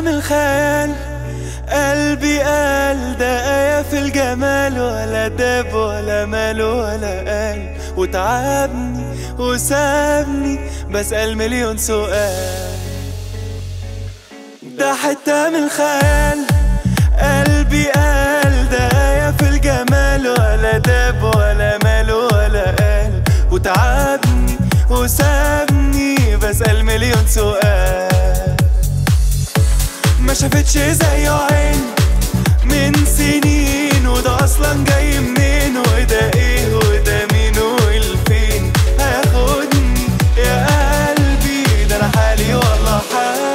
من الخيال. قلبي قال ده آية في الجمال، ولا داب ولا مال ولا قال، وتعبني وسابني بسأل مليون سؤال. ده حتة من الخيال. قلبي قال ده آية في الجمال، ولا داب ولا مال ولا قال، وتعبني وسابني بسأل مليون سؤال. ما شافتش زيه عين من سنين، وده اصلا جاي منين، وده ايه وده مين والفين. هياخدني يا قلبي ده انا حالي والله حال.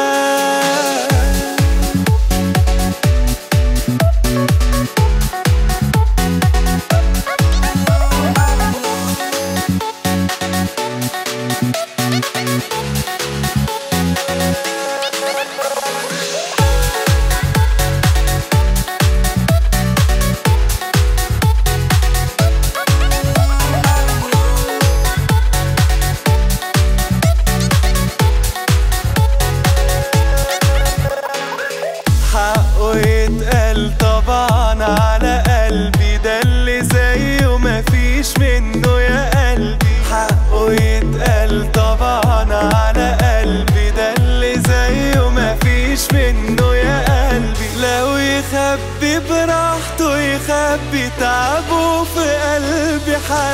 حقه يتقال طبعا على قلبي، ده اللي زيه مفيش منه يا قلبي. حقه يتقال طبعا على قلبي، ده اللي زيه مفيش منه يا قلبي. لو يخبي براحته يخبي تعبه في قلبي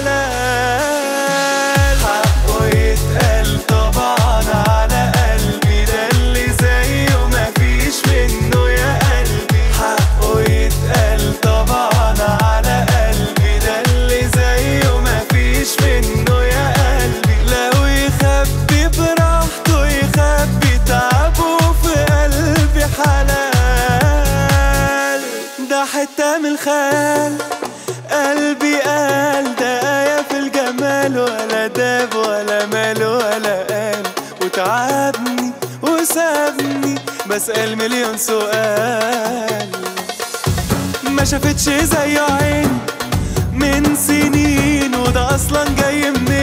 حلال. حقه يتقال طبعا على قلبي، ده اللي زيه مفيش منه يا قلبي. حقه يتقال طبعا على قلبي، ده اللي زيه مفيش منه يا قلبي. لو يخبي براحته يخبي تعبه في قلبي حلال. ده حتة من الخيال. قلبي قال ده آية في الجمال، ولا داب ولا مال ولا قال، وتعبني وسابني بسأل مليون سؤال. ما شافتش زيه عين من سنين، وده اصلا جاي منين،